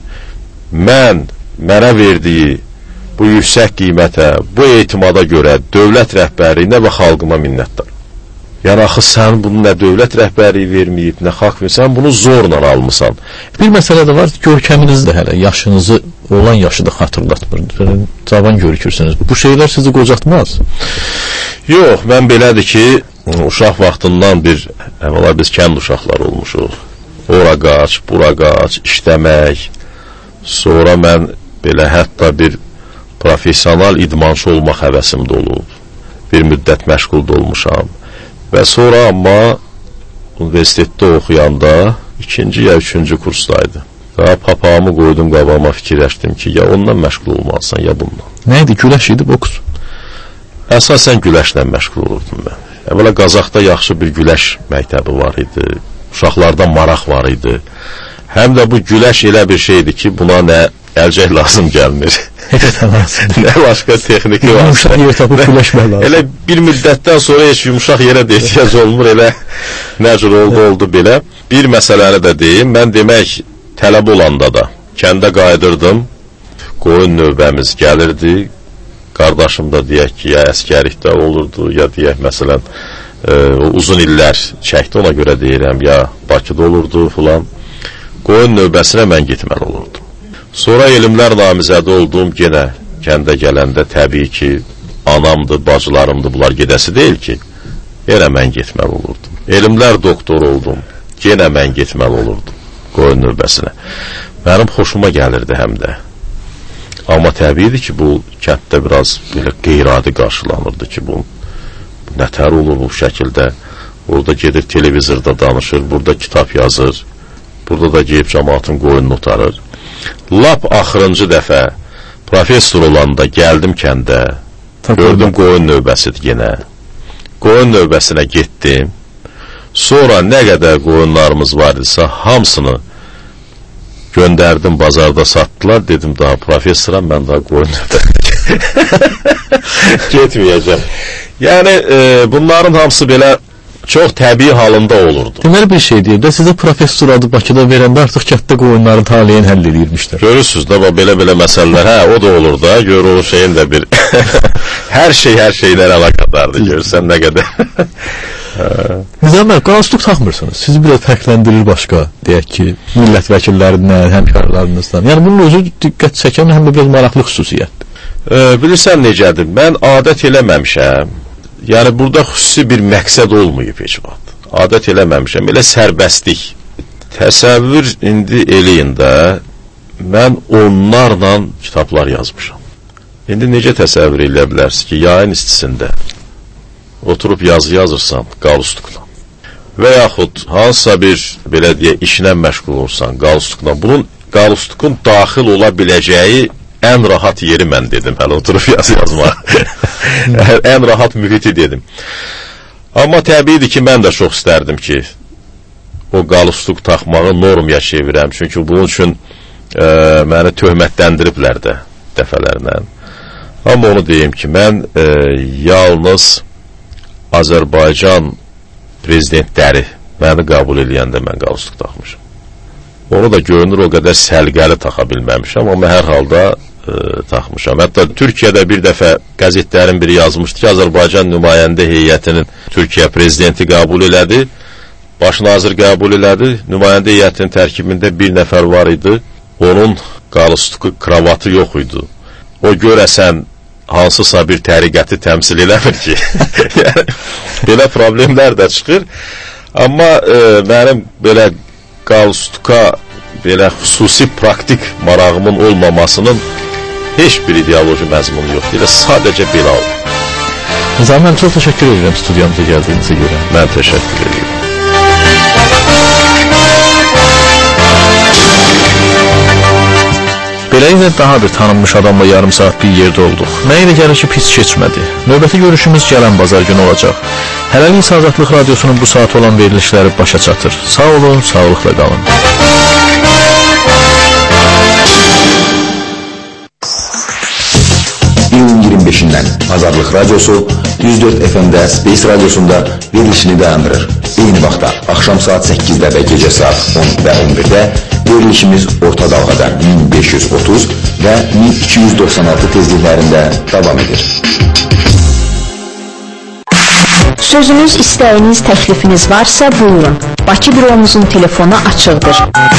mənə verdiyi bu yüksək qiymətə, bu etimada görə dövlət rəhbərliyinə və xalqıma minnətdar. Yəni, axı sən bunu nə dövlət rəhbərliyi verməyib, nə xalq verməyib, sən bunu zorla almısan. Bir məsələ də var, görkəminiz də hələ, yaşınızı olan yaşı da xatırlatmır. Cavan görükürsünüz. Bu şeylər sizi qocatmaz? Yox, mən belədir ki, uşaq vaxtından əvvəla biz kənd uşaqlar olmuşuq. Ora qaç, bura qaç, işləmək. Sonra mən belə hətta bir profesional idmançı olmaq həvəsim də olub. Bir müddət məşğul da olmuşam. Və sonra amma universitetdə oxuyanda 2-ci ya 3-cü kursdaydı. Daha papağımı qoydum qabağıma, fikirləşdim ki, ya ondan məşğul olmalısın, ya bundan. Nə idi? Güləş idi, boks? Əsasən güləşlə məşğul olurdum mən. Əvvəla Qazaxda yaxşı bir güləş məktəbi var idi. Uşaqlarda maraq var idi. Həm də bu güləş elə bir şeydir ki, buna nə əlcək lazım gəlmir. Nə başqa texniki var. Yumuşaq yer tapıb güləşmək lazım. Elə bir müddətdən sonra heç yumuşaq yerə də ehtiyac olmur. Elə nə cür oldu belə. Bir məsələni də deyim. Mən demək tələb olanda da kəndə qayıdırdım. Qoyun növbəmiz gəlirdi. Qardaşım da deyək ki, ya əskərlikdə olurdu, ya deyək məsələn uzun illər çəkdi, ona görə deyirəm, ya Bakıda olurdu filan. Qoyun növbəsinə mən getməli olurdum. Sonra elmlər namizədi oldum, yenə kəndə gələndə təbii ki, anamdır, bacılarımdır, bunlar gedəsi deyil ki, yenə mən getməli olurdum. Elmlər doktor oldum, yenə mən getməli olurdum qoyun növbəsinə. Mənim xoşuma gəlirdi həm də. Amma təbiidir ki, bu kənddə biraz belə qeyri-adi qarşılanırdı ki, bu nətər olur bu şəkildə. Orada gedir televizorda danışır, burada kitab yazır, burada da geyib cəmaatın qoyununu otarır. Lap axırıncı dəfə professor olanda gəldim kəndə, gördüm qoyun növbəsidir yenə. Qoyun növbəsinə getdim. Sonra nə qədər qoyunlarımız var idisə, hamısını göndərdim, bazarda satdılar. Dedim, daha professoram, mən daha qoyun növbəsinə getməyəcəm. Yəni, bunların hamısı belə çox təbii halında olurdu. Deməli bir şey deyir də, sizə professor adı Bakıda verəndə artıq kətdə qoyunların taleyin həll edirmişlər. Görürsünüz də, belə məsələlər, o da olur da, gör o şeyin də bir hər şeylə əlaqədardır, görürsən nə qədər. Nizam bəy, qalstuk taxmırsınız, sizi biraz fərqləndirir başqa, deyək ki, millət vəkillərindən, həmkarlarınızdan. Yəni bunun özü diqqət çəkən həm də biraz maraqlı xüsusiyyətdir. Bilirsən necədir, mən adət eləməmişəm. Yəni, burada xüsusi bir məqsəd olmayıb heç vaxt. Adət eləməmişəm, elə sərbəstlik. Təsəvvür indi eləyin də, mən onlarla kitablar yazmışam. İndi necə təsəvvür eləyə bilərsiniz ki, yayın istisində oturub yazı yazırsan qalstukla və yaxud hansısa bir, belə deyə, işinə məşğul olursan qalstukla, bunun qalstukun daxil ola biləcəyi ən rahat yeri mən dedim, hələ oturub yazı yazmaq. Ən rahat mühiti dedim. Amma təbiidir ki, mən də çox istərdim ki, o qalstuk taxmağı normaya çevirəm. Çünki bunun üçün məni töhmətləndiriblər də dəfələrlə. Amma onu deyim ki, mən yalnız Azərbaycan prezidentləri məni qəbul eləyəndə mən qalstuk taxmışım. Onu da görünür o qədər səlqəli taxa bilməmişəm, amma hər halda taxmışam. Hətta Türkiyədə bir dəfə qəzetlərin biri yazmışdı ki, Azərbaycan nümayəndə heyətinin Türkiyə prezidenti qəbul elədi, baş nazir qəbul elədi, nümayəndə heyətinin tərkibində bir nəfər var idi, onun qalstuku, kravatı yox idi. O görəsən hansısa bir təriqəti təmsil eləmir ki. Yəni, belə problemlər də çıxır. Amma mənim belə qalstuka belə xüsusi praktik marağımın olmamasının heç bir ideoloji məzmunu yoxdur. Elə sadəcə belə olur. Nizam, mən çox təşəkkür edirəm studiyamıza gəldiyinizə görə. Mən təşəkkür edirəm. Beləliklə daha bir tanınmış adamla yarım saat bir yerdə olduq. Mənə elə gəlir ki, pis keçmədi. Növbəti görüşümüz gələn bazar günü olacaq. Hələlik Azadlıq Radiosunun bu saat olan verilişləri başa çatır. Sağ olun, sağlıqla qalın. İyun 25-dən Azadlıq Radiosu 104 FM-də Space Radiosunda verilişini dayandırır. Eyni vaxtda axşam saat 8-də və gecə saat 10 və 11-də verilişimiz orta dalğada 1530 və 1296 tezliklərində davam edir. Sözünüz, istəyiniz, təklifiniz varsa buyurun. Bakı büromuzun telefonu açıqdır.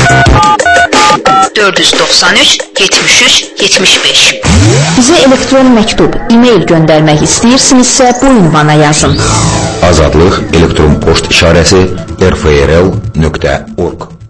493 73 75. Bizə elektron məktub, e-mail göndərmək istəyirsinizsə bu ünvana yazın. Azadlıq elektron poçt işarəsi rfrl.org